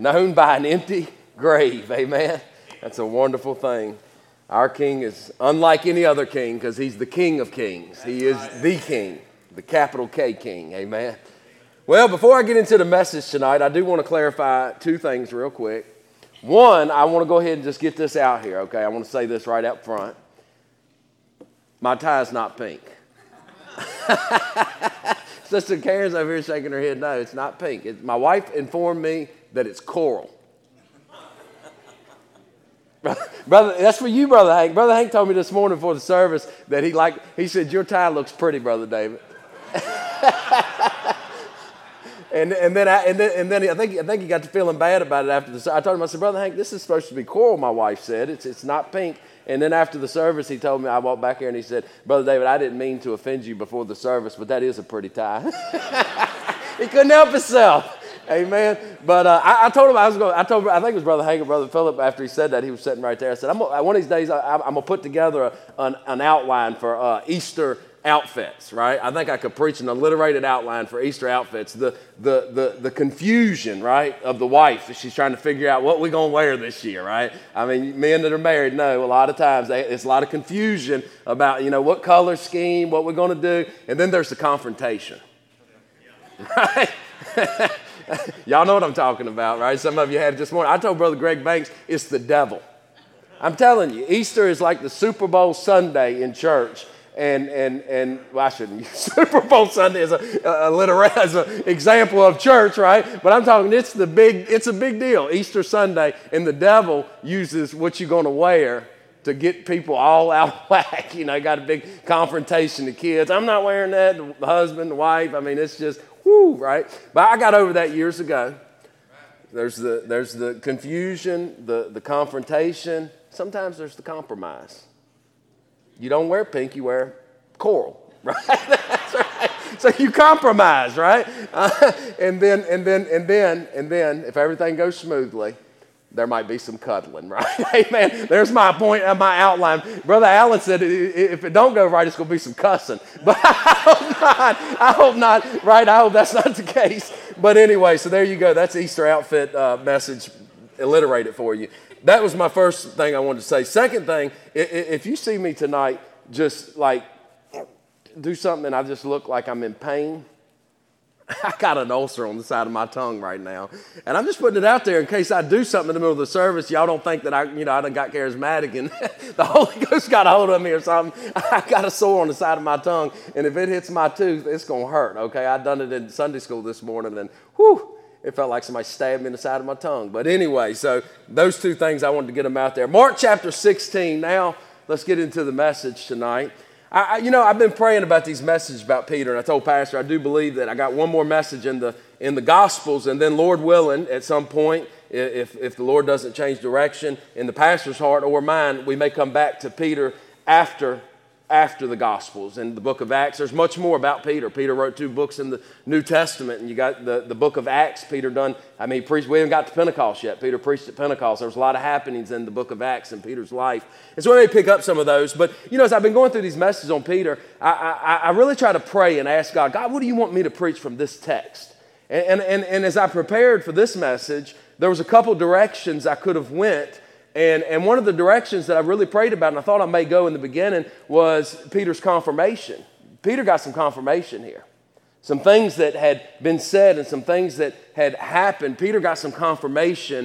known by an empty grave. Amen. That's a wonderful thing. Our King is unlike any other king because he's the King of kings. He is the King, the capital K King. Amen. Well, before I get into the message tonight, I do want to clarify two things real quick. One, I want to go ahead and just get this out here, okay? I want to say this right up front. My tie is not pink. Sister Karen's over here shaking her head. No, it's not pink. My wife informed me that it's coral. Brother, that's for you, Brother Hank. Brother Hank told me this morning before the service that he said, your tie looks pretty, Brother David. and then I think he got to feeling bad about it after the. I told him, I said, Brother Hank, this is supposed to be coral. My wife said it's not pink. And then after the service, he told me, I walked back here and he said, Brother David, I didn't mean to offend you before the service, but that is a pretty tie. He couldn't help himself. Amen. But I told him I think it was Brother Hank or Brother Philip. After he said that, he was sitting right there. I said, one of these days, I'm going to put together an outline for Easter outfits, right? I think I could preach an alliterated outline for Easter outfits. The confusion, right, of the wife as she's trying to figure out what we're going to wear this year, right? I mean, men that are married know a lot of times it's a lot of confusion about, what color scheme, what we're going to do. And then there's the confrontation, right? Y'all know what I'm talking about, right? Some of you had it this morning. I told Brother Greg Banks, it's the devil. I'm telling you, Easter is like the Super Bowl Sunday in church. And well, I shouldn't use Super Bowl Sunday as an example of church, right? But I'm talking, it's a big deal, Easter Sunday. And the devil uses what you're going to wear to get people all out of whack. Got a big confrontation to kids. I'm not wearing that. The husband, the wife. I mean, it's just, whoo, right? But I got over that years ago. There's the confusion, the confrontation. Sometimes there's the compromise. You don't wear pink, you wear coral, right? That's right. So you compromise, right? And then, if everything goes smoothly, there might be some cuddling, right? Amen. There's my point, my outline. Brother Allen said if it don't go right, it's going to be some cussing. But I hope not, right? I hope that's not the case. But anyway, so there you go. That's Easter outfit message alliterated for you. That was my first thing I wanted to say. Second thing, if you see me tonight just like do something and I just look like I'm in pain, I got an ulcer on the side of my tongue right now. And I'm just putting it out there in case I do something in the middle of the service. Y'all don't think that I done got charismatic and the Holy Ghost got a hold of me or something. I got a sore on the side of my tongue. And if it hits my tooth, it's going to hurt, okay? I done it in Sunday school this morning and whew, it felt like somebody stabbed me in the side of my tongue. But anyway, so those two things, I wanted to get them out there. Mark chapter 16. Now, let's get into the message tonight. I've been praying about these messages about Peter, and I told Pastor I do believe that I got one more message in the Gospels, and then Lord willing, at some point, if the Lord doesn't change direction in the pastor's heart or mine, we may come back to Peter after the Gospels. In the book of Acts, there's much more about Peter. Peter wrote 2 books in the New Testament, and you got the book of Acts. Peter done, he preached, we haven't got to Pentecost yet. Peter preached at Pentecost. There was a lot of happenings in the book of Acts in Peter's life. And so I may pick up some of those. But, as I've been going through these messages on Peter, I really try to pray and ask God, what do you want me to preach from this text? And as I prepared for this message, there was a couple directions I could have went. And one of the directions that I really prayed about, and I thought I may go in the beginning, was Peter's confirmation. Peter got some confirmation here. Some things that had been said and some things that had happened. Peter got some confirmation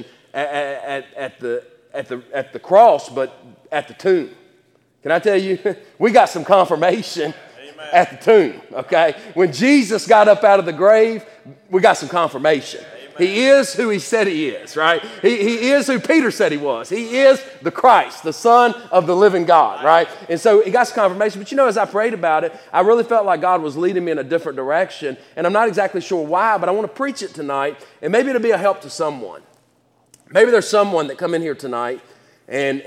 at the cross, but at the tomb. Can I tell you, we got some confirmation at the tomb, okay? When Jesus got up out of the grave, we got some confirmation. He is who he said he is, right? He is who Peter said he was. He is the Christ, the Son of the living God, right? And so he got some confirmation. But as I prayed about it, I really felt like God was leading me in a different direction. And I'm not exactly sure why, but I want to preach it tonight. And maybe it'll be a help to someone. Maybe there's someone that come in here tonight and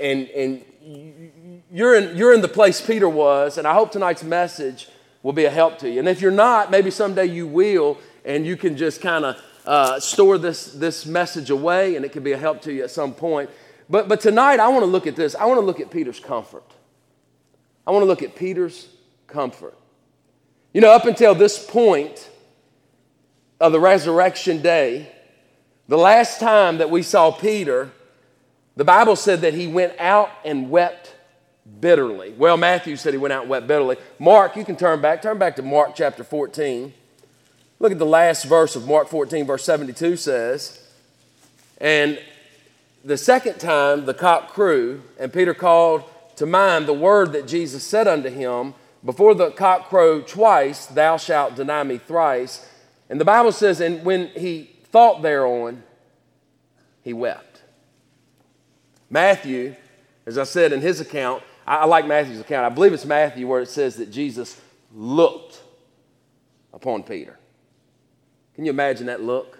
you're in the place Peter was. And I hope tonight's message will be a help to you. And if you're not, maybe someday you will, and you can just kind of store this message away, and it can be a help to you at some point. But tonight, I want to look at this. I want to look at Peter's comfort. I want to look at Peter's comfort. Up until this point of the resurrection day, The last time that we saw Peter, the Bible said that he went out and wept bitterly. Well, Matthew said he went out and wept bitterly. Mark, you can turn back to Mark chapter 14. Look at the last verse of Mark 14, verse 72 says, and the second time the cock crew, and Peter called to mind the word that Jesus said unto him, before the cock crow twice, thou shalt deny me thrice. And the Bible says, and when he thought thereon, he wept. Matthew, as I said in his account, I like Matthew's account. I believe it's Matthew where it says that Jesus looked upon Peter. Can you imagine that look?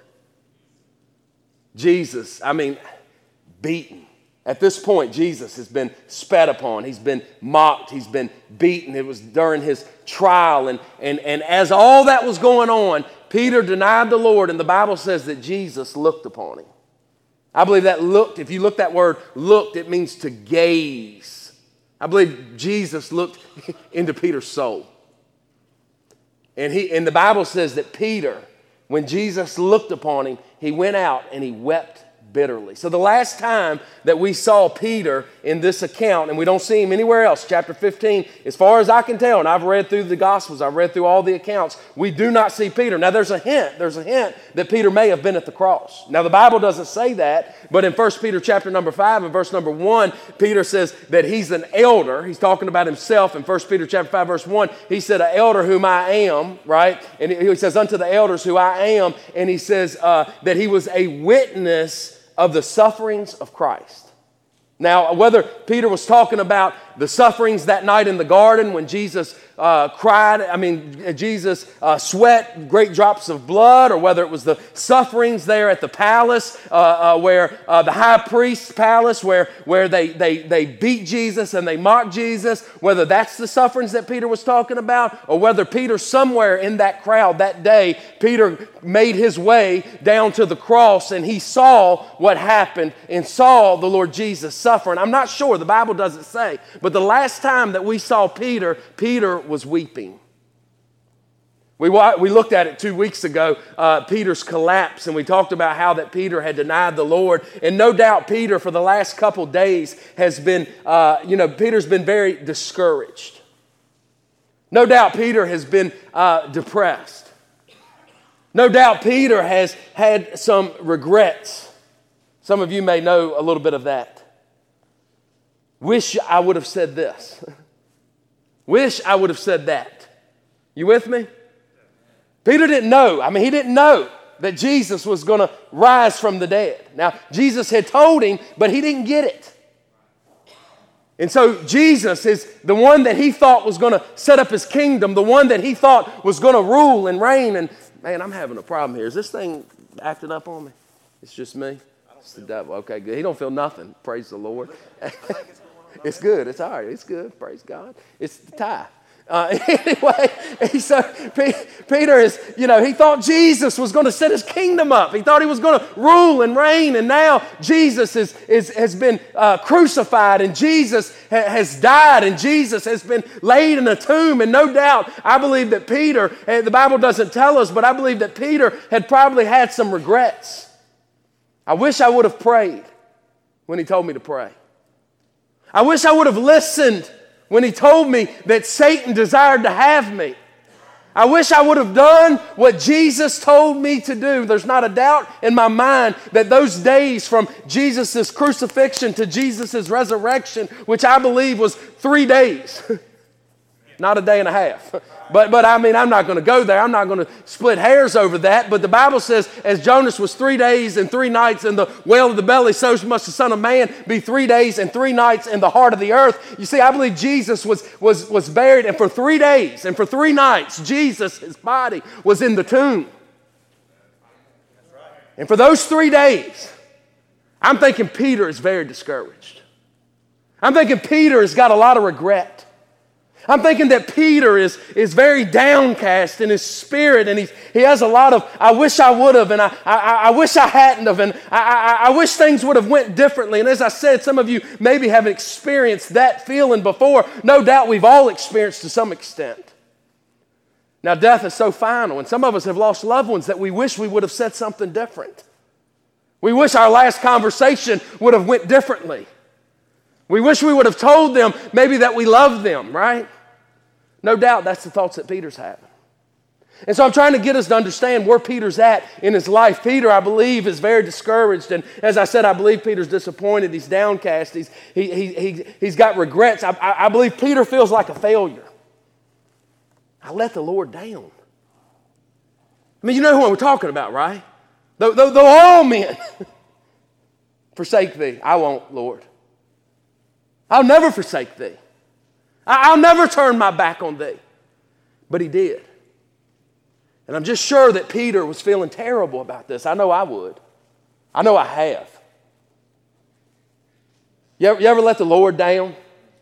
Jesus, beaten. At this point, Jesus has been spat upon. He's been mocked. He's been beaten. It was during his trial. And as all that was going on, Peter denied the Lord, and the Bible says that Jesus looked upon him. I believe that looked, if you look that word looked, it means to gaze. I believe Jesus looked into Peter's soul. And the Bible says that Peter, when Jesus looked upon him, he went out and he wept bitterly. So the last time that we saw Peter in this account, and we don't see him anywhere else, chapter 15, as far as I can tell, and I've read through the Gospels, I've read through all the accounts, we do not see Peter. Now there's a hint that Peter may have been at the cross. Now the Bible doesn't say that, but in 1 Peter chapter number 5 and verse number 1, Peter says that he's an elder. He's talking about himself in 1 Peter chapter 5 verse 1. He said, an elder whom I am, right? And he says, unto the elders who I am, and he says that he was a witness of the sufferings of Christ. Now, whether Peter was talking about the sufferings that night in the garden when Jesus Jesus sweat great drops of blood, or whether it was the sufferings there at the palace, where the high priest's palace, where they beat Jesus and they mocked Jesus, whether that's the sufferings that Peter was talking about, or whether Peter somewhere in that crowd that day, Peter made his way down to the cross and he saw what happened and saw the Lord Jesus suffering. I'm not sure. The Bible doesn't say. But the last time that we saw Peter, Peter was weeping. We looked at it 2 weeks ago, Peter's collapse, and we talked about how that Peter had denied the Lord. And no doubt Peter, for the last couple days, has been, Peter's been very discouraged. No doubt Peter has been depressed. No doubt Peter has had some regrets. Some of you may know a little bit of that. Wish I would have said this. Wish I would have said that. You with me? Peter didn't know. He didn't know that Jesus was going to rise from the dead. Now, Jesus had told him, but he didn't get it. And so Jesus is the one that he thought was going to set up his kingdom, the one that he thought was going to rule and reign. And man, I'm having a problem here. Is this thing acting up on me? It's just me? It's the devil. Okay, good. He don't feel nothing. Praise the Lord. It's good. It's all right. It's good. Praise God. It's the tie. Anyway, so Peter is, he thought Jesus was going to set his kingdom up. He thought he was going to rule and reign. And now Jesus has been crucified, and Jesus has died, and Jesus has been laid in a tomb. And no doubt, I believe that Peter, and the Bible doesn't tell us, but I believe that Peter had probably had some regrets. I wish I would have prayed when he told me to pray. I wish I would have listened when he told me that Satan desired to have me. I wish I would have done what Jesus told me to do. There's not a doubt in my mind that those days from Jesus' crucifixion to Jesus' resurrection, which I believe was 3 days, not a day and a half. But I'm not going to go there. I'm not going to split hairs over that. But the Bible says, as Jonas was 3 days and 3 nights in the whale of the belly, so must the Son of Man be 3 days and 3 nights in the heart of the earth. You see, I believe Jesus was buried, and for 3 days and for 3 nights, Jesus, his body, was in the tomb. And for those 3 days, I'm thinking Peter is very discouraged. I'm thinking Peter has got a lot of regret. I'm thinking that Peter is very downcast in his spirit, and he has a lot of, I wish I would have, and I wish I hadn't have, and I wish things would have went differently. And as I said, some of you maybe haven't experienced that feeling before. No doubt we've all experienced to some extent. Now, death is so final, and some of us have lost loved ones that we wish we would have said something different. We wish our last conversation would have went differently. We wish we would have told them maybe that we love them, right? No doubt that's the thoughts that Peter's having. And so I'm trying to get us to understand where Peter's at in his life. Peter, I believe, is very discouraged. And as I said, I believe Peter's disappointed. He's downcast. He's got regrets. I believe Peter feels like a failure. I let the Lord down. I mean, you know who we're talking about, right? Though all men forsake thee, I won't, Lord. I'll never forsake thee. I'll never turn my back on thee. But he did. And I'm just sure that Peter was feeling terrible about this. I know I would. I know I have. You ever let the Lord down?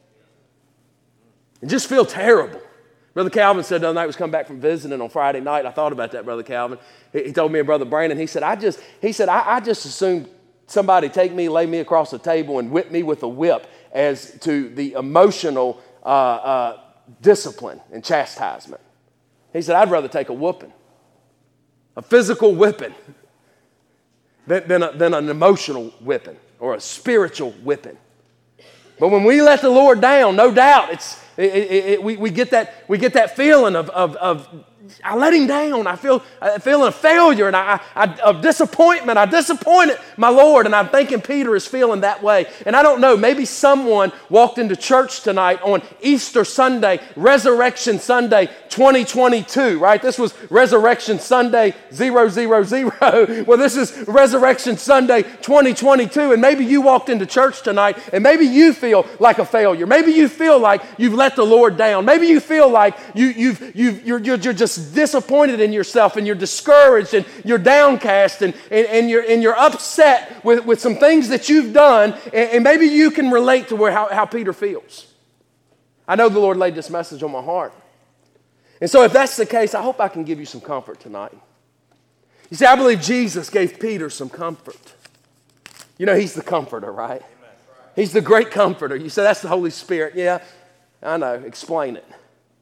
And just feel terrible. Brother Calvin said the other night, he was coming back from visiting on Friday night. I thought about that, Brother Calvin. He told me and Brother Brandon, he said, I just assumed somebody take me, lay me across the table and whip me with a whip as to the emotional discipline and chastisement. He said, I'd rather take a whooping, a physical whipping, than an emotional whipping or a spiritual whipping. But when we let the Lord down, no doubt, we get that feeling of I let him down. I feel a failure and of disappointment. I disappointed my Lord, and I'm thinking Peter is feeling that way. And I don't know, maybe someone walked into church tonight on Easter Sunday, Resurrection Sunday 2022, right? This was Resurrection Sunday 000. Well, this is Resurrection Sunday 2022, and maybe you walked into church tonight, and maybe you feel like a failure. Maybe you feel like you've let the Lord down. Maybe you feel like you're just disappointed in yourself, and you're discouraged, and you're downcast, and you're upset with some things that you've done, and maybe you can relate to how Peter feels. I know the Lord laid this message on my heart. And so if that's the case, I hope I can give you some comfort tonight. You see, I believe Jesus gave Peter some comfort. You know, he's the comforter, right? He's the great comforter. You say, that's the Holy Spirit. Yeah, I know. Explain it.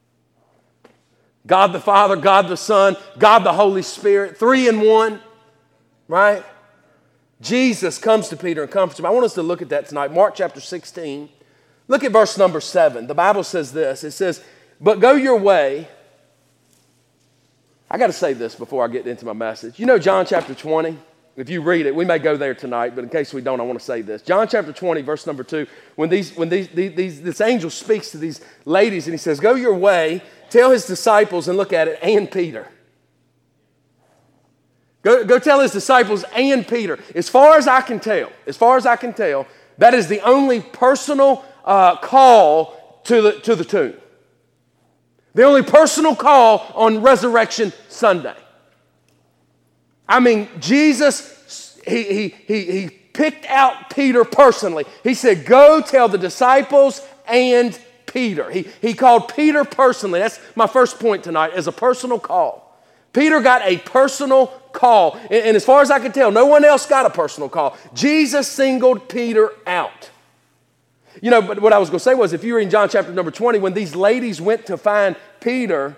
God the Father, God the Son, God the Holy Spirit, 3 in 1, right? Jesus comes to Peter and comforts him. I want us to look at that tonight. Mark chapter 16. Look at verse number 7. The Bible says this. It says, but go your way. I got to say this before I get into my message. You know John chapter 20? If you read it, we may go there tonight, but in case we don't, I want to say this. John chapter 20, verse number 2, when this angel speaks to these ladies and he says, go your way, tell his disciples, and look at it, and Peter. Go tell his disciples and Peter. As far as I can tell, that is the only personal call to the tomb. The only personal call on Resurrection Sunday. I mean, Jesus, he picked out Peter personally. He said, go tell the disciples and Peter. He called Peter personally. That's my first point tonight, as a personal call. Peter got a personal call. And as far as I can tell, no one else got a personal call. Jesus singled Peter out. You know, but what I was going to say was, if you read in John chapter number 20, when these ladies went to find Peter,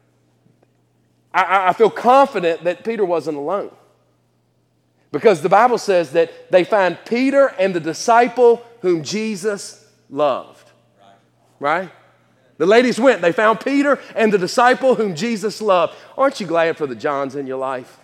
I feel confident that Peter wasn't alone. Because the Bible says that they find Peter and the disciple whom Jesus loved. Right? The ladies went. They found Peter and the disciple whom Jesus loved. Aren't you glad for the Johns in your life?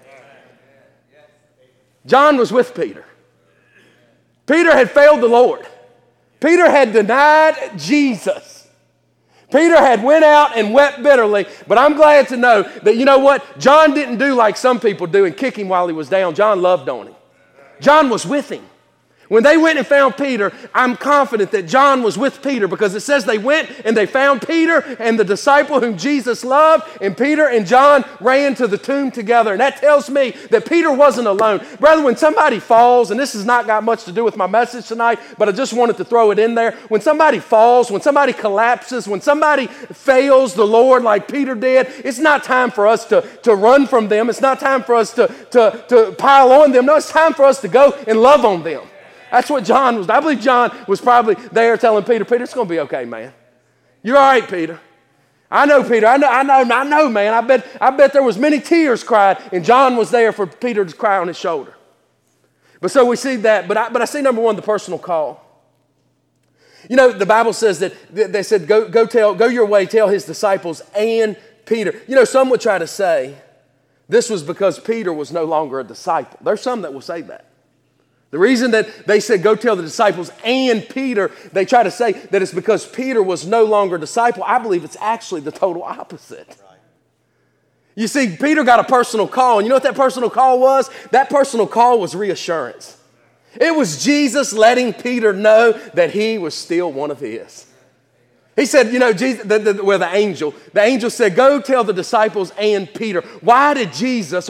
John was with Peter. Peter had failed the Lord. Peter had denied Jesus. Peter had went out and wept bitterly, but I'm glad to know that, you know what? John didn't do like some people do and kick him while he was down. John loved on him. John was with him. When they went and found Peter, I'm confident that John was with Peter, because it says they went and they found Peter and the disciple whom Jesus loved, and Peter and John ran to the tomb together. And that tells me that Peter wasn't alone. Brother, when somebody falls, and this has not got much to do with my message tonight, but I just wanted to throw it in there. When somebody falls, when somebody collapses, when somebody fails the Lord like Peter did, it's not time for us to run from them. It's not time for us to pile on them. No, it's time for us to go and love on them. That's what John was. I believe John was probably there telling Peter, it's going to be okay, man. You're all right, Peter. I know, Peter. I know, man. I bet there was many tears cried, and John was there for Peter to cry on his shoulder. But so we see that, but I see number one, the personal call. You know, the Bible says that they said, go your way, tell his disciples and Peter. You know, some would try to say this was because Peter was no longer a disciple. There's some that will say that. The reason that they said, go tell the disciples and Peter, they try to say that it's because Peter was no longer a disciple. I believe it's actually the total opposite. Right. You see, Peter got a personal call, and you know what that personal call was? That personal call was reassurance. It was Jesus letting Peter know that he was still one of his. He said, you know, Jesus, the angel said, go tell the disciples and Peter. Why did Jesus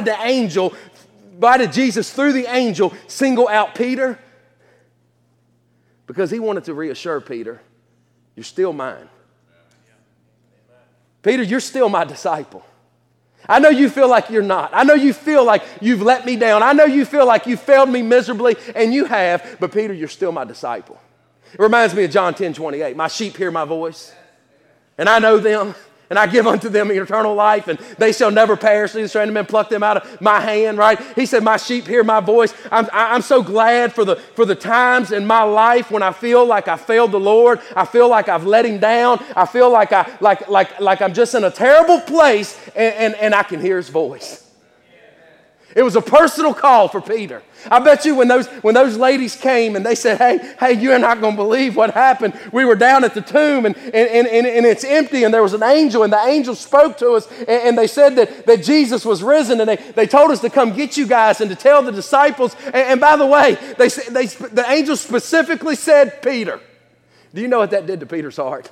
through the angel single out Peter? Because he wanted to reassure Peter, you're still mine. Peter, you're still my disciple. I know you feel like you're not. I know you feel like you've let me down. I know you feel like you failed me miserably, and you have, but Peter, you're still my disciple. It reminds me of John 10:28. My sheep hear my voice, and I know them, and I give unto them eternal life, and they shall never perish. These stranded men pluck them out of my hand, right? He said, my sheep hear my voice. I'm so glad for the times in my life when I feel like I failed the Lord. I feel like I've let him down. I feel like I'm just in a terrible place, and I can hear his voice. It was a personal call for Peter. I bet you when those ladies came and they said, hey, you're not going to believe what happened. We were down at the tomb and it's empty, and there was an angel, and the angel spoke to us, and they said that Jesus was risen, and they told us to come get you guys and to tell the disciples. And by the way, the angel specifically said, Peter. Do you know what that did to Peter's heart?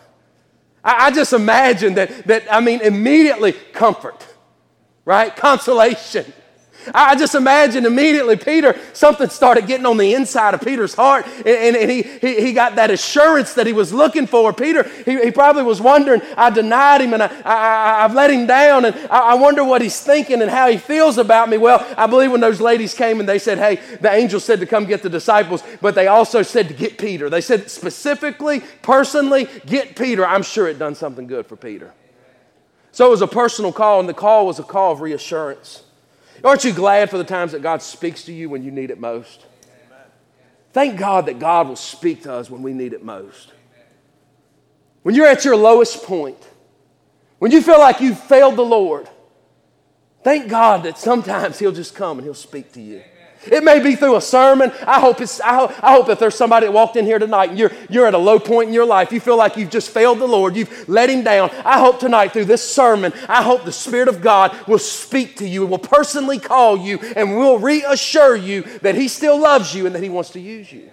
I just imagine that immediately comfort, right? Consolation. I just imagine immediately Peter, something started getting on the inside of Peter's heart, and he got that assurance that he was looking for. Peter, he probably was wondering, I denied him, and I've let him down, and I wonder what he's thinking and how he feels about me. Well, I believe when those ladies came and they said, hey, the angel said to come get the disciples, but they also said to get Peter. They said specifically, personally, get Peter. I'm sure it done something good for Peter. So it was a personal call, and the call was a call of reassurance. Aren't you glad for the times that God speaks to you when you need it most? Amen. Thank God that God will speak to us when we need it most. When you're at your lowest point, when you feel like you've failed the Lord, thank God that sometimes he'll just come and he'll speak to you. It may be through a sermon. I hope if there's somebody that walked in here tonight and you're at a low point in your life, you feel like you've just failed the Lord, you've let him down. I hope tonight through this sermon, I hope the Spirit of God will speak to you and will personally call you and will reassure you that he still loves you and that he wants to use you.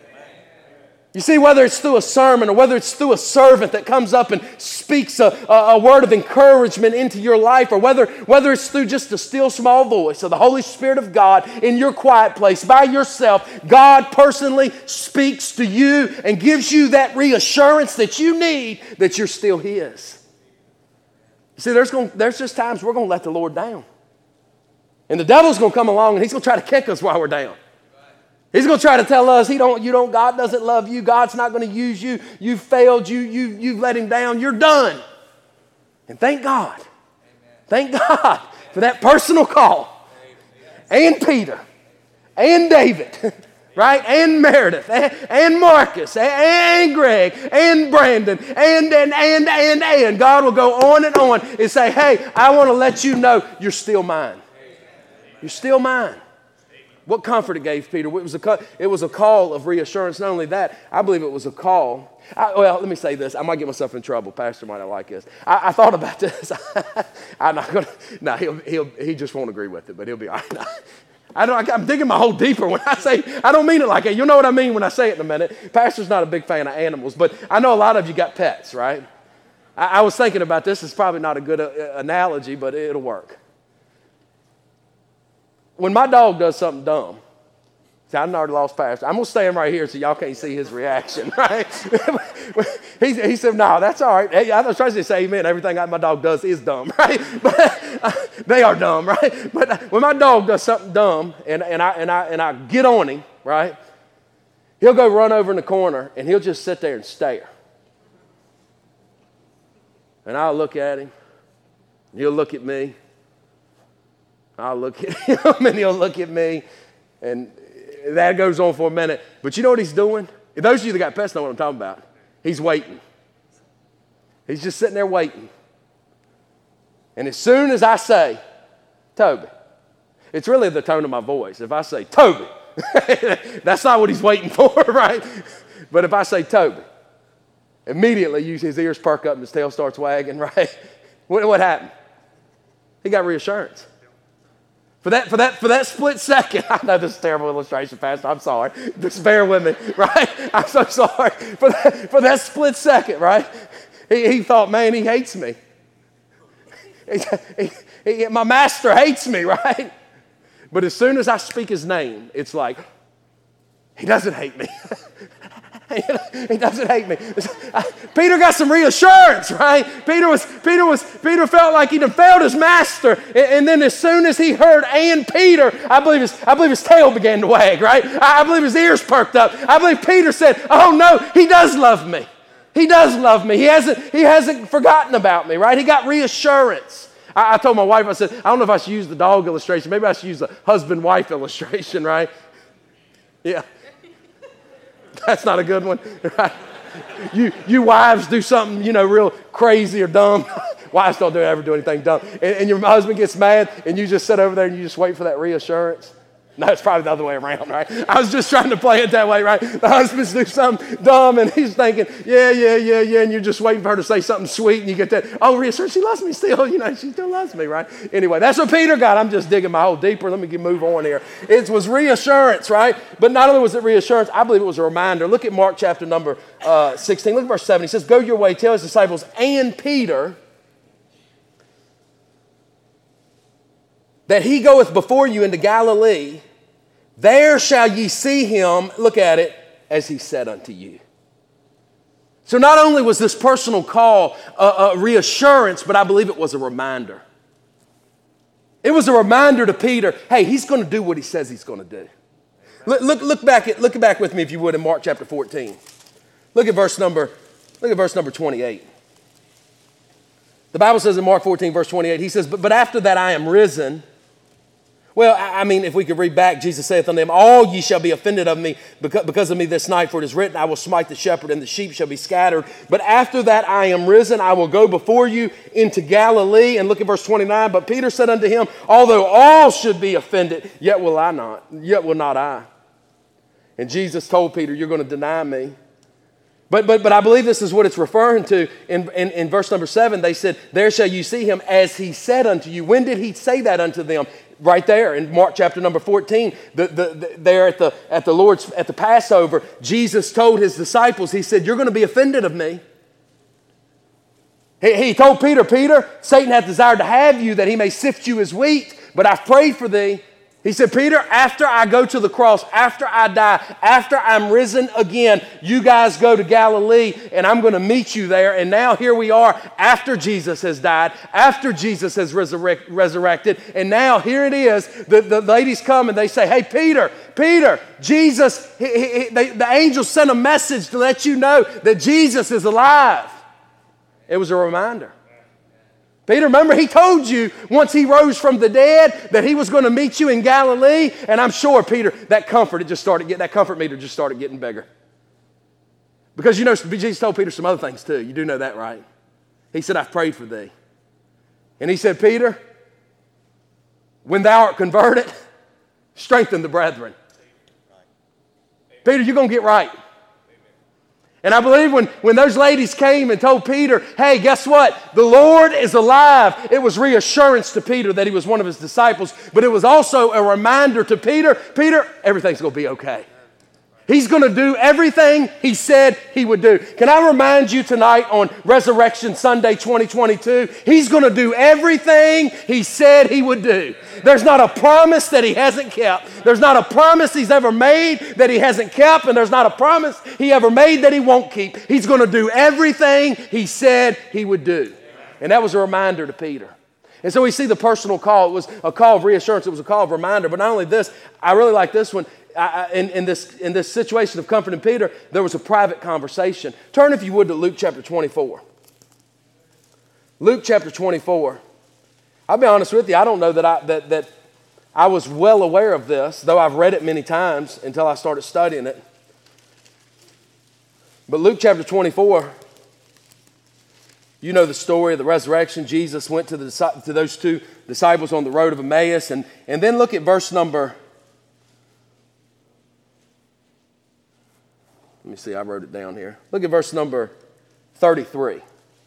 You see, whether it's through a sermon or whether it's through a servant that comes up and speaks a word of encouragement into your life, or whether it's through just a still small voice of the Holy Spirit of God in your quiet place by yourself, God personally speaks to you and gives you that reassurance that you need that you're still his. You see, there's just times we're going to let the Lord down. And the devil's going to come along and he's going to try to kick us while we're down. He's going to try to tell us God doesn't love you. God's not going to use you. You've failed. You've let him down. You're done. And thank God. Thank God for that personal call. And Peter. And David. Right? And Meredith. And Marcus. And Greg. And Brandon. And. God will go on and on and say, hey, I want to let you know you're still mine. You're still mine. What comfort it gave Peter. It was a call of reassurance. Not only that, I believe it was a call. Let me say this. I might get myself in trouble. Pastor might not like this. I thought about this. I'm not going to. No, he just won't agree with it, but he'll be all right. I'm digging my hole deeper when I say, I don't mean it like that. You know what I mean when I say it in a minute. Pastor's not a big fan of animals, but I know a lot of you got pets, right? I was thinking about this. It's probably not a good analogy, but it'll work. When my dog does something dumb, see, I've already lost Pastor. I'm going to stand right here so y'all can't see his reaction, right? he said, no, that's all right. Hey, I was trying to say amen. Everything my dog does is dumb, right? But they are dumb, right? But when my dog does something dumb and I get on him, right, he'll go run over in the corner and he'll just sit there and stare. And I'll look at him and he'll look at me. I'll look at him and he'll look at me, and that goes on for a minute. But you know what he's doing? Those of you that got pets know what I'm talking about. He's waiting. He's just sitting there waiting. And as soon as I say, Toby, it's really the tone of my voice. If I say, Toby, that's not what he's waiting for, right? But if I say, Toby, immediately his ears perk up and his tail starts wagging, right? What happened? He got reassurance. For that split second, I know this is a terrible illustration, Pastor, I'm sorry. Just bear with me, right? I'm so sorry. For that split second, right? He thought, man, he hates me. My master hates me, right? But as soon as I speak his name, it's like, he doesn't hate me. He doesn't hate me. Peter got some reassurance, right? Peter felt like he'd failed his master. And then as soon as he heard and Peter, I believe his tail began to wag, right? I believe his ears perked up. I believe Peter said, oh no, he does love me. He does love me. He hasn't forgotten about me, right? He got reassurance. I told my wife, I said, I don't know if I should use the dog illustration. Maybe I should use the husband-wife illustration, right? Yeah. That's not a good one. Right? You wives do something, real crazy or dumb. Wives don't ever do anything dumb. And your husband gets mad and you just sit over there and you just wait for that reassurance. No, it's probably the other way around, right? I was just trying to play it that way, right? The husbands do something dumb and he's thinking, yeah, and you're just waiting for her to say something sweet and you get that, oh, reassurance, she loves me still, she still loves me, right? Anyway, that's what Peter got. I'm just digging my hole deeper. Let me move on here. It was reassurance, right? But not only was it reassurance, I believe it was a reminder. Look at Mark chapter number 16. Look at verse 7. He says, go your way, tell his disciples and Peter that he goeth before you into Galilee, there shall ye see him, look at it, as he said unto you. So not only was this personal call a reassurance, but I believe it was a reminder. It was a reminder to Peter, hey, he's going to do what he says he's going to do. Look back with me, if you would, in Mark chapter 14. Look at verse number 28. The Bible says in Mark 14, verse 28, he says, but after that I am risen. Well, I mean, if we could read back, Jesus saith unto them, all ye shall be offended of me because of me this night, for it is written, I will smite the shepherd, and the sheep shall be scattered. But after that I am risen, I will go before you into Galilee. And look at verse 29. But Peter said unto him, although all should be offended, yet will not I. And Jesus told Peter, you're going to deny me. But I believe this is what it's referring to. In verse number 7, they said, there shall you see him as he said unto you. When did he say that unto them? Right there in Mark chapter number 14, there at the Passover, Jesus told his disciples, he said, you're going to be offended of me. He told Peter, Satan hath desired to have you that he may sift you as wheat, but I've prayed for thee. He said, Peter, after I go to the cross, after I die, after I'm risen again, you guys go to Galilee and I'm going to meet you there. And now here we are after Jesus has died, after Jesus has resurrected. And now here it is. The ladies come and they say, hey, Peter, Jesus, the angel sent a message to let you know that Jesus is alive. It was a reminder. Peter, remember he told you once he rose from the dead that he was going to meet you in Galilee. And I'm sure, Peter, that comfort meter just started getting bigger. Because Jesus told Peter some other things too. You do know that, right? He said, I've prayed for thee. And he said, Peter, when thou art converted, strengthen the brethren. Peter, you're going to get right. And I believe when those ladies came and told Peter, hey, guess what? The Lord is alive. It was reassurance to Peter that he was one of his disciples, but it was also a reminder to Peter, everything's going to be okay. He's going to do everything he said he would do. Can I remind you tonight on Resurrection Sunday 2022, he's going to do everything he said he would do. There's not a promise that he hasn't kept. There's not a promise he's ever made that he hasn't kept, and there's not a promise he ever made that he won't keep. He's going to do everything he said he would do. And that was a reminder to Peter. And so we see the personal call. It was a call of reassurance. It was a call of reminder. But not only this, I really like this one. In this situation of comforting Peter, there was a private conversation. Turn, if you would, to Luke chapter 24. Luke chapter 24. I'll be honest with you. I don't know that I was well aware of this, though I've read it many times until I started studying it. But Luke chapter 24, you know the story of the resurrection. Jesus went to those two disciples on the road of Emmaus. And then look at verse number, let me see, I wrote it down here. Look at verse number 33.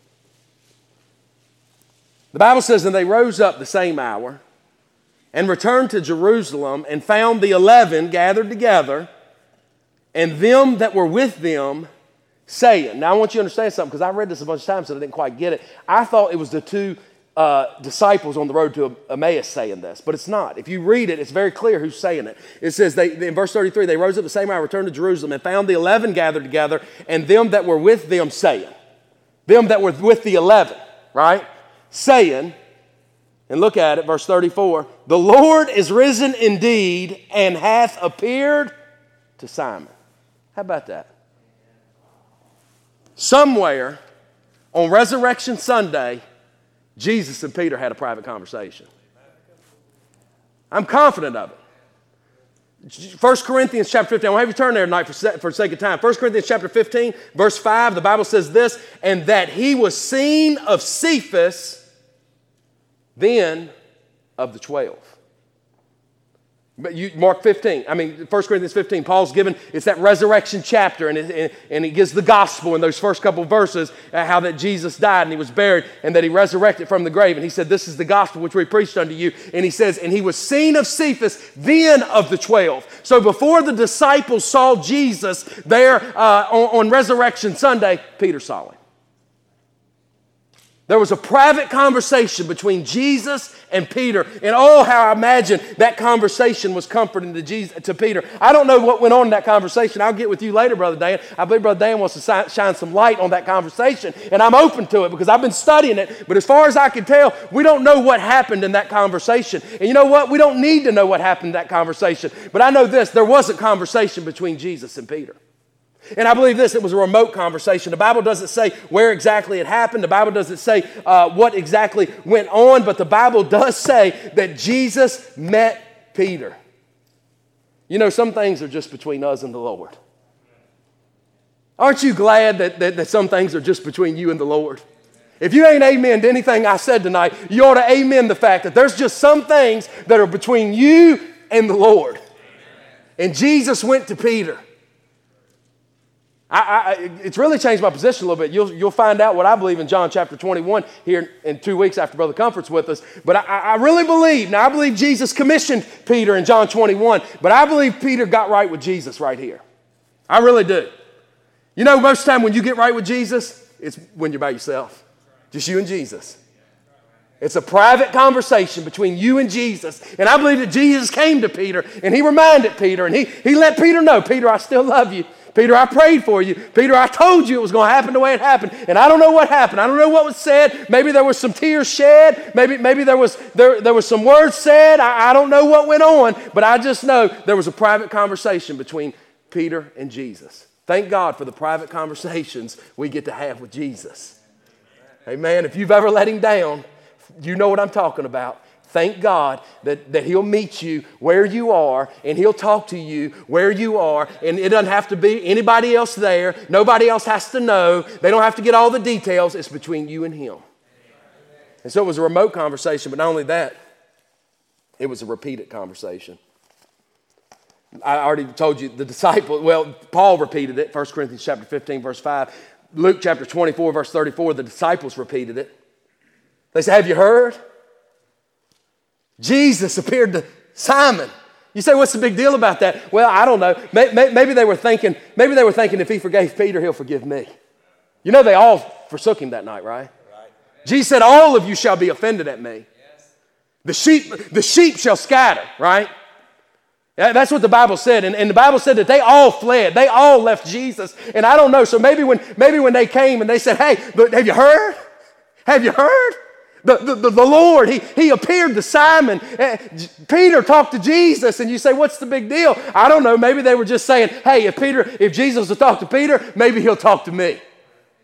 The Bible says, and they rose up the same hour and returned to Jerusalem and found the 11 gathered together and them that were with them saying. Now I want you to understand something, because I read this a bunch of times and I didn't quite get it. I thought it was the two disciples on the road to Emmaus saying this, but it's not. If you read it, it's very clear who's saying it. It says, in verse 33, they rose up the same hour, returned to Jerusalem, and found the 11 gathered together, and them that were with them saying. Them that were with the 11, right? Saying, and look at it, verse 34, the Lord is risen indeed and hath appeared to Simon. How about that? Somewhere on Resurrection Sunday, Jesus and Peter had a private conversation. I'm confident of it. 1 Corinthians chapter 15. I'll have you turn there tonight for sake of time. 1 Corinthians chapter 15, verse 5, the Bible says this, and that he was seen of Cephas, then of the 12. But Mark 15, 1 Corinthians 15, Paul's given, it's that resurrection chapter, and he gives the gospel in those first couple of verses, how that Jesus died and he was buried and that he resurrected from the grave. And he said, this is the gospel which we preached unto you. And he says, and he was seen of Cephas, then of the 12. So before the disciples saw Jesus there on Resurrection Sunday, Peter saw him. There was a private conversation between Jesus and Peter. And oh, how I imagine that conversation was comforting to Peter. I don't know what went on in that conversation. I'll get with you later, Brother Dan. I believe Brother Dan wants to shine some light on that conversation. And I'm open to it because I've been studying it. But as far as I can tell, we don't know what happened in that conversation. And you know what? We don't need to know what happened in that conversation. But I know this, there was a conversation between Jesus and Peter. And I believe this, it was a remote conversation. The Bible doesn't say where exactly it happened. The Bible doesn't say what exactly went on, but the Bible does say that Jesus met Peter. You know, some things are just between us and the Lord. Aren't you glad that some things are just between you and the Lord? If you ain't amen to anything I said tonight, you ought to amen the fact that there's just some things that are between you and the Lord. And Jesus went to Peter. It's really changed my position a little bit. You'll find out what I believe in John chapter 21 here in 2 weeks after Brother Comfort's with us. But I really believe, now I believe Jesus commissioned Peter in John 21, but I believe Peter got right with Jesus right here. I really do. You know, most of the time when you get right with Jesus, it's when you're by yourself. Just you and Jesus. It's a private conversation between you and Jesus. And I believe that Jesus came to Peter and he reminded Peter and he let Peter know, Peter, I still love you. Peter, I prayed for you. Peter, I told you it was going to happen the way it happened. And I don't know what happened. I don't know what was said. Maybe there was some tears shed. Maybe there was some words said. I don't know what went on. But I just know there was a private conversation between Peter and Jesus. Thank God for the private conversations we get to have with Jesus. Amen. If you've ever let him down, you know what I'm talking about. Thank God that he'll meet you where you are and he'll talk to you where you are, and it doesn't have to be anybody else there. Nobody else has to know. They don't have to get all the details. It's between you and him. And so it was a remote conversation, but not only that, it was a repeated conversation. I already told you the disciple, Paul repeated it, 1 Corinthians chapter 15, verse 5. Luke chapter 24, verse 34, the disciples repeated it. They said, have you heard? Jesus appeared to Simon. You say, what's the big deal about that? Well, I don't know. Maybe they were thinking if he forgave Peter, he'll forgive me. You know, they all forsook him that night, right? Jesus said, all of you shall be offended at me. Yes. The sheep shall scatter, right? That's what the Bible said. And the Bible said that they all fled. They all left Jesus. And I don't know. So maybe when they came and they said, hey, but have you heard? Have you heard? The Lord, he appeared to Simon. Peter talked to Jesus, and you say, what's the big deal? I don't know. Maybe they were just saying, hey, if Jesus will talk to Peter, maybe he'll talk to me.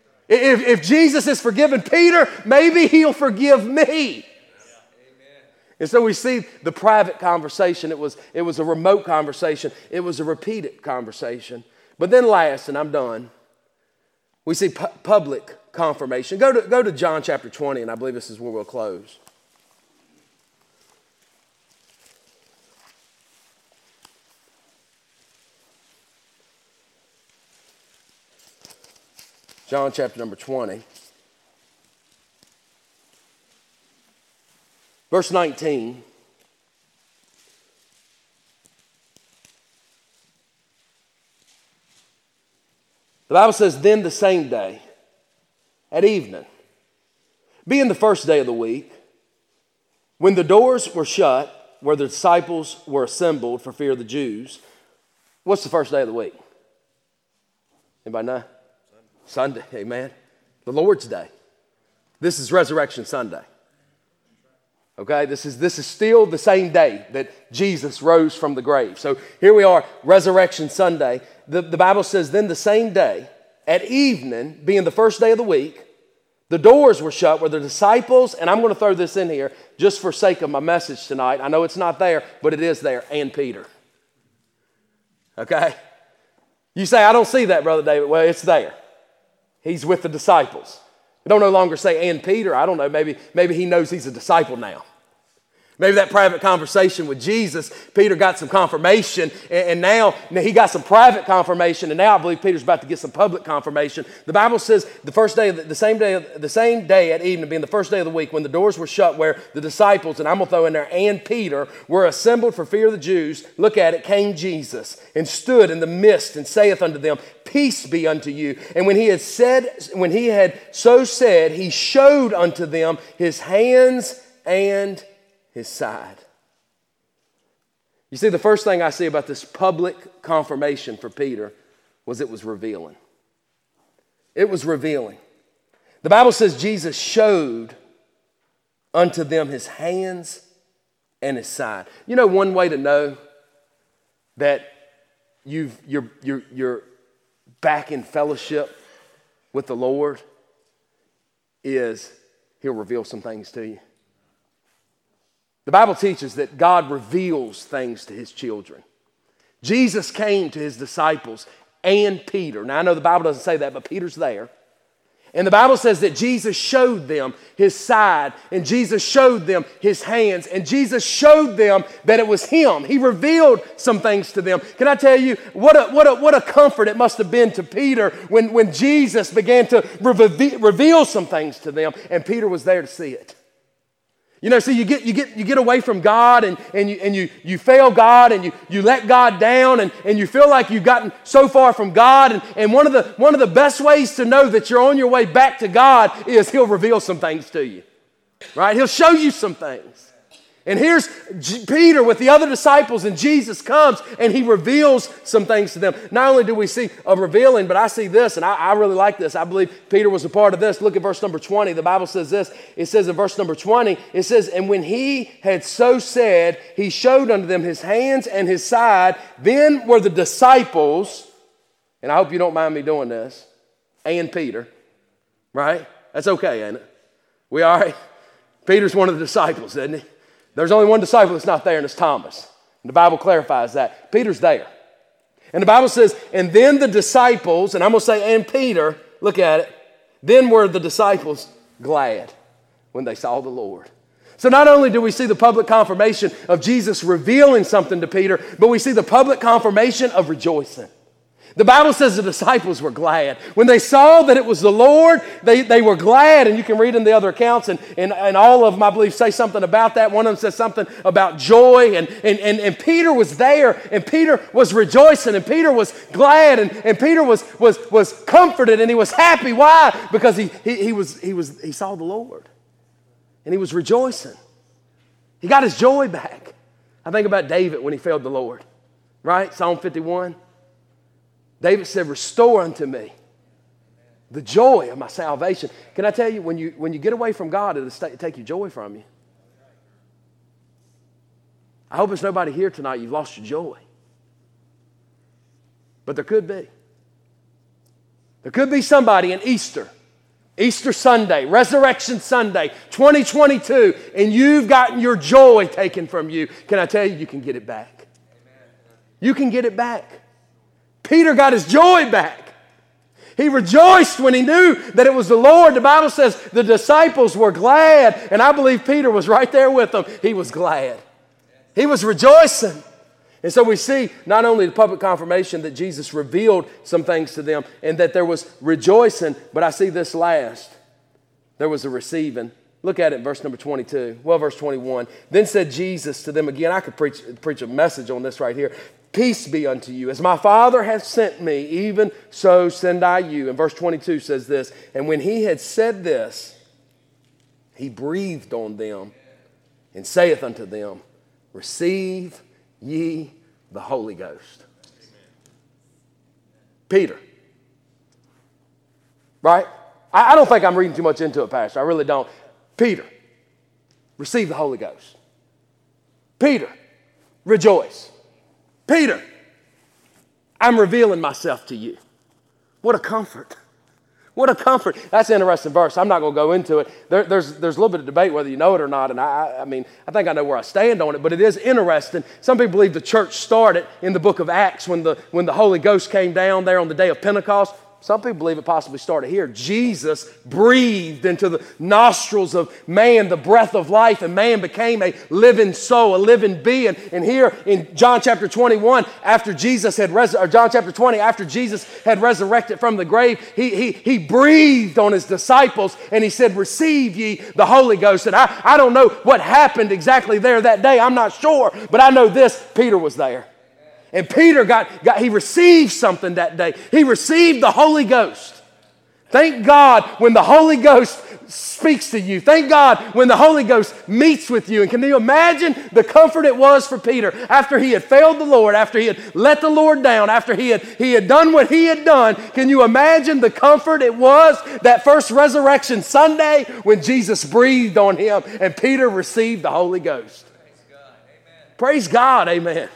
If Jesus has forgiven Peter, maybe he'll forgive me. And so we see the private conversation. It was a remote conversation. It was a repeated conversation. But then last, and I'm done, we see public confirmation. Go to John chapter 20, and I believe this is where we'll close. John chapter number 20. Verse 19. The Bible says, then the same day, at evening, being the first day of the week, when the doors were shut, where the disciples were assembled for fear of the Jews. What's the first day of the week? Anybody know? Sunday, amen. The Lord's Day. This is Resurrection Sunday. Okay, this is still the same day that Jesus rose from the grave. So here we are, Resurrection Sunday. The Bible says, then the same day, at evening, being the first day of the week, the doors were shut where the disciples, and I'm going to throw this in here just for sake of my message tonight. I know it's not there, but it is there, and Peter. Okay? You say, I don't see that, Brother David. Well, it's there. He's with the disciples. We don't no longer say, and Peter. I don't know, maybe he knows he's a disciple now. Maybe that private conversation with Jesus, Peter got some confirmation, and now he got some private confirmation, and now I believe Peter's about to get some public confirmation. The Bible says the same day at evening, being the first day of the week, when the doors were shut, where the disciples, and I'm going to throw in there, and Peter, were assembled for fear of the Jews, look at it, came Jesus, and stood in the midst, and saith unto them, peace be unto you. And when he had so said, he showed unto them his hands and his side. You see, the first thing I see about this public confirmation for Peter was it was revealing. It was revealing. The Bible says Jesus showed unto them his hands and his side. You know, one way to know that you're back in fellowship with the Lord is he'll reveal some things to you. The Bible teaches that God reveals things to his children. Jesus came to his disciples and Peter. Now, I know the Bible doesn't say that, but Peter's there. And the Bible says that Jesus showed them his side, and Jesus showed them his hands, and Jesus showed them that it was him. He revealed some things to them. Can I tell you, what a comfort it must have been to Peter when Jesus began to reveal some things to them, and Peter was there to see it. You know, see, you get away from God and you fail God and you let God down and you feel like you've gotten so far from God. And one of the best ways to know that you're on your way back to God is he'll reveal some things to you. Right? He'll show you some things. And here's Peter with the other disciples, and Jesus comes and he reveals some things to them. Not only do we see a revealing, but I see this, and I really like this. I believe Peter was a part of this. Look at verse number 20. The Bible says this. It says in verse number 20, it says, and when he had so said, he showed unto them his hands and his side. Then were the disciples, and I hope you don't mind me doing this, and Peter, right? That's okay, ain't it? We all right? Peter's one of the disciples, isn't he? There's only one disciple that's not there, and it's Thomas. And the Bible clarifies that. Peter's there. And the Bible says, and then the disciples, and I'm going to say, and Peter, look at it, then were the disciples glad when they saw the Lord. So not only do we see the public confirmation of Jesus revealing something to Peter, but we see the public confirmation of rejoicing. The Bible says the disciples were glad. When they saw that it was the Lord, they were glad. And you can read in the other accounts, and all of them, I believe, say something about that. One of them says something about joy. And Peter was there, and Peter was rejoicing, and Peter was glad, and Peter was comforted, and he was happy. Why? Because he saw the Lord, and he was rejoicing. He got his joy back. I think about David when he failed the Lord, right? Psalm 51. David said, restore unto me the joy of my salvation. Can I tell you, when you get away from God, it'll take your joy from you. I hope there's nobody here tonight, you've lost your joy. But there could be. There could be somebody in Easter Easter Sunday, Resurrection Sunday, 2022, and you've gotten your joy taken from you, can I tell you, you can get it back. You can get it back. Peter got his joy back. He rejoiced when he knew that it was the Lord. The Bible says the disciples were glad, and I believe Peter was right there with them. He was glad. He was rejoicing. And so we see not only the public confirmation that Jesus revealed some things to them and that there was rejoicing, but I see this last. There was a receiving. Look at it in verse number 22. Well, verse 21. Then said Jesus to them again. I could preach a message on this right here. Peace be unto you. As my Father hath sent me, even so send I you. And verse 22 says this. And when he had said this, he breathed on them and saith unto them, receive ye the Holy Ghost. Peter. Right? I don't think I'm reading too much into it, Pastor. I really don't. Peter. Receive the Holy Ghost. Peter. Rejoice. Peter. I'm revealing myself to you. What a comfort. What a comfort. That's an interesting verse. I'm not going to go into it. There's a little bit of debate whether you know it or not, and I think I know where I stand on it, but it is interesting. Some people believe the church started in the book of Acts when the Holy Ghost came down there on the day of Pentecost. Some people believe it possibly started here. Jesus breathed into the nostrils of man the breath of life, and man became a living soul, a living being. And here in John chapter 21, after Jesus had John chapter 20, after Jesus had resurrected from the grave, he breathed on his disciples and he said, receive ye the Holy Ghost. And I don't know what happened exactly there that day. I'm not sure, but I know this, Peter was there. And Peter he received something that day. He received the Holy Ghost. Thank God when the Holy Ghost speaks to you. Thank God when the Holy Ghost meets with you. And can you imagine the comfort it was for Peter after he had failed the Lord, after he had let the Lord down, after he had done what he had done? Can you imagine the comfort it was that first resurrection Sunday when Jesus breathed on him and Peter received the Holy Ghost? Praise God. Amen. Praise God. Amen.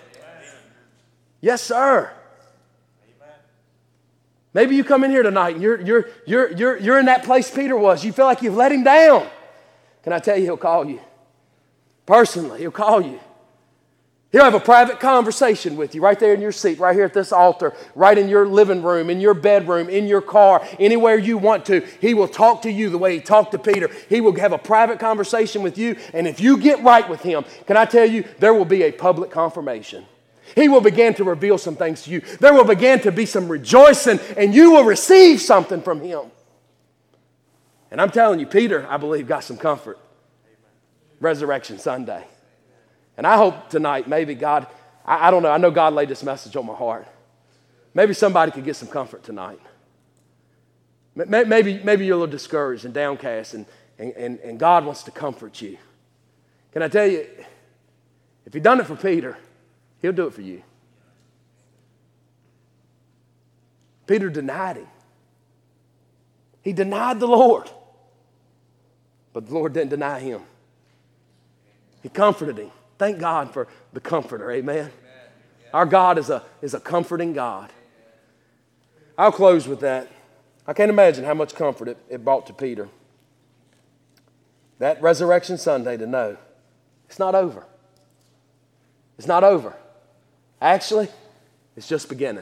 Yes, sir. Amen. Maybe you come in here tonight and you're in that place Peter was. You feel like you've let him down. Can I tell you, he'll call you. Personally, he'll call you. He'll have a private conversation with you right there in your seat, right here at this altar, right in your living room, in your bedroom, in your car, anywhere you want to. He will talk to you the way he talked to Peter. He will have a private conversation with you, and if you get right with him, can I tell you, there will be a public confirmation. He will begin to reveal some things to you. There will begin to be some rejoicing, and you will receive something from him. And I'm telling you, Peter, I believe, got some comfort. Resurrection Sunday. And I hope tonight, maybe God, I don't know, I know God laid this message on my heart. Maybe somebody could get some comfort tonight. Maybe you're a little discouraged and downcast, and God wants to comfort you. Can I tell you, if he done it for Peter, he'll do it for you. Peter denied him. He denied the Lord. But the Lord didn't deny him. He comforted him. Thank God for the comforter. Amen. Our God is a comforting God. I'll close with that. I can't imagine how much comfort it brought to Peter. That Resurrection Sunday to know it's not over. It's not over. Actually, it's just beginning.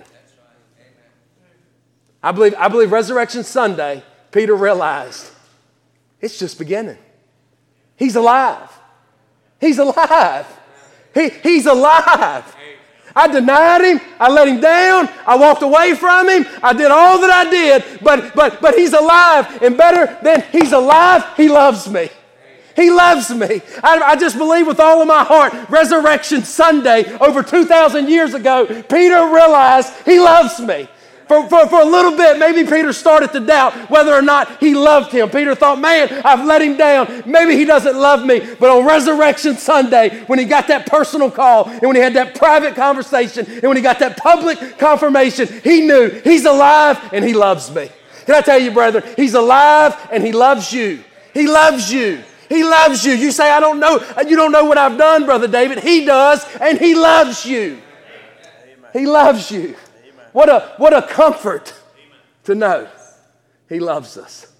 I believe Resurrection Sunday, Peter realized it's just beginning. He's alive. He's alive. He's alive. I denied him. I let him down. I walked away from him. I did all that I did, but he's alive. And better than he's alive, he loves me. He loves me. I just believe with all of my heart, Resurrection Sunday, over 2,000 years ago, Peter realized he loves me. For a little bit, maybe Peter started to doubt whether or not he loved him. Peter thought, man, I've let him down. Maybe he doesn't love me. But on Resurrection Sunday, when he got that personal call, and when he had that private conversation, and when he got that public confirmation, he knew he's alive and he loves me. Can I tell you, brother, he's alive and he loves you. He loves you. He loves you. You say, I don't know. You don't know what I've done, Brother David. He does, and he loves you. Amen. He loves you. Amen. What a comfort to know he loves us.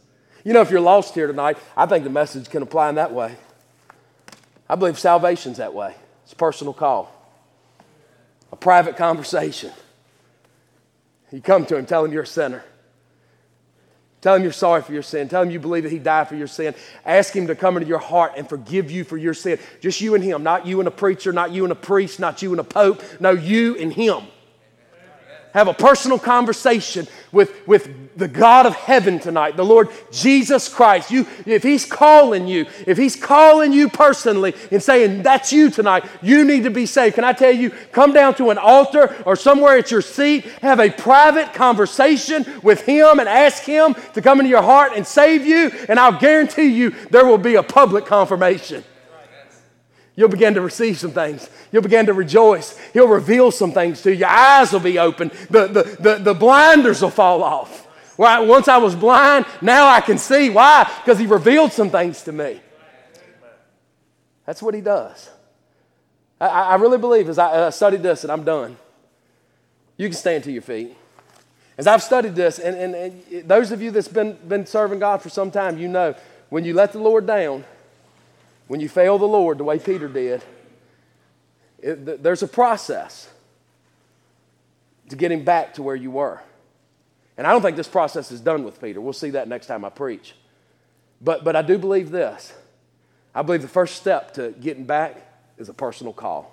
You know, if you're lost here tonight, I think the message can apply in that way. I believe salvation's that way. It's a personal call, a private conversation. You come to him, tell him you're a sinner. Tell him you're sorry for your sin. Tell him you believe that he died for your sin. Ask him to come into your heart and forgive you for your sin. Just you and him, not you and a preacher, not you and a priest, not you and a pope. No, you and him. Have a personal conversation with the God of heaven tonight, the Lord Jesus Christ. If he's calling you personally and saying, that's you tonight, you need to be saved. Can I tell you, come down to an altar or somewhere at your seat, have a private conversation with him and ask him to come into your heart and save you, and I'll guarantee you there will be a public confirmation. You'll begin to receive some things. You'll begin to rejoice. He'll reveal some things to you. Your eyes will be open. The blinders will fall off. Right? Once I was blind, now I can see. Why? Because he revealed some things to me. That's what he does. I really believe as I studied this, and I'm done. You can stand to your feet. As I've studied this, and those of you that's been serving God for some time, you know, when you let the Lord down, when you fail the Lord the way Peter did, there's a process to getting back to where you were. And I don't think this process is done with Peter. We'll see that next time I preach. But I do believe this. I believe the first step to getting back is a personal call.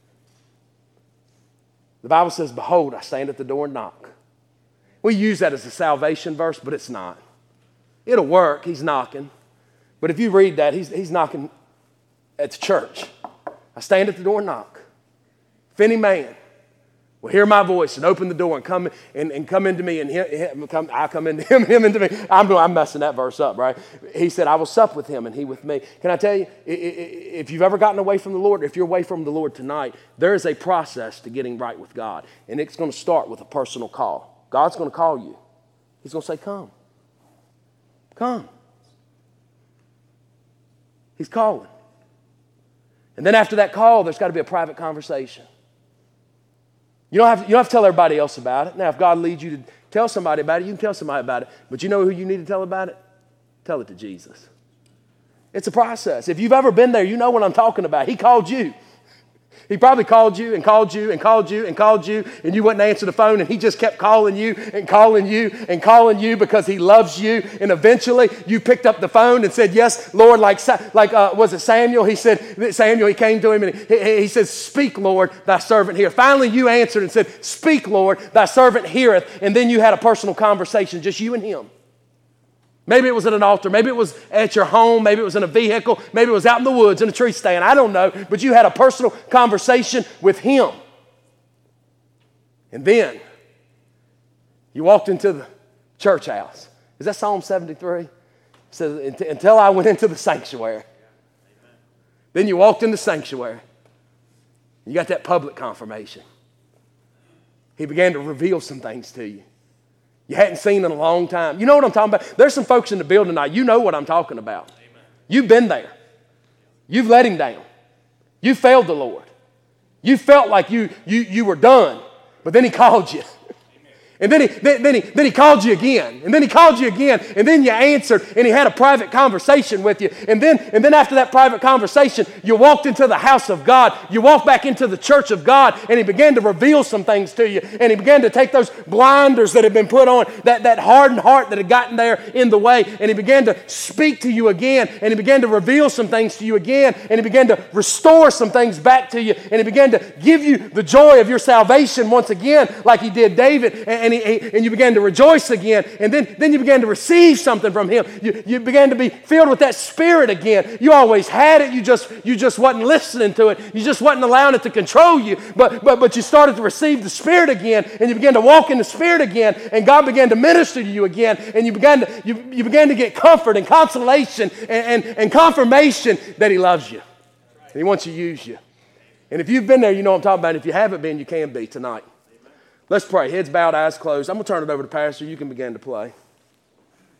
The Bible says, behold, I stand at the door and knock. We use that as a salvation verse, but it's not. It'll work. He's knocking. But if you read that, he's knocking at the church. I stand at the door and knock. If any man will hear my voice and open the door and come into me, and I'll come into him into me. I'm messing that verse up, right? He said, I will sup with him and he with me. Can I tell you, if you've ever gotten away from the Lord, if you're away from the Lord tonight, there is a process to getting right with God. And it's going to start with a personal call. God's going to call you. He's going to say, come. Come. He's calling. And then after that call, there's got to be a private conversation. You don't have to tell everybody else about it. Now, if God leads you to tell somebody about it, you can tell somebody about it. But you know who you need to tell about it? Tell it to Jesus. It's a process. If you've ever been there, you know what I'm talking about. He called you. He probably called you and called you and called you and called you, and you wouldn't answer the phone, and he just kept calling you and calling you and calling you because he loves you. And eventually you picked up the phone and said, yes, Lord, was it Samuel? He came to him and he said, speak, Lord, thy servant heareth. Finally you answered and said, speak, Lord, thy servant heareth. And then you had a personal conversation, just you and him. Maybe it was at an altar. Maybe it was at your home. Maybe it was in a vehicle. Maybe it was out in the woods in a tree stand. I don't know. But you had a personal conversation with him. And then you walked into the church house. Is that Psalm 73? It says, until I went into the sanctuary. Then you walked in the sanctuary. You got that public confirmation. He began to reveal some things to you you hadn't seen in a long time. You know what I'm talking about? There's some folks in the building tonight. You know what I'm talking about. Amen. You've been there. You've let him down. You failed the Lord. You felt like you were done, but then he called you. And then he called you again. And then he called you again. And then you answered, and he had a private conversation with you. And then after that private conversation, you walked into the house of God. You walked back into the church of God, and he began to reveal some things to you. And he began to take those blinders that had been put on, that hardened heart that had gotten there in the way, and he began to speak to you again. And he began to reveal some things to you again. And he began to restore some things back to you. And he began to give you the joy of your salvation once again, like he did David. And you began to rejoice again. And then you began to receive something from him. You began to be filled with that Spirit again. You always had it. You just wasn't listening to it. You just wasn't allowing it to control you. But you started to receive the Spirit again, and you began to walk in the Spirit again, and God began to minister to you again, and you began to get comfort and consolation and confirmation that he loves you. And he wants to use you. And if you've been there, you know what I'm talking about. If you haven't been, you can be tonight. Let's pray. Heads bowed, eyes closed. I'm going to turn it over to Pastor. You can begin to play.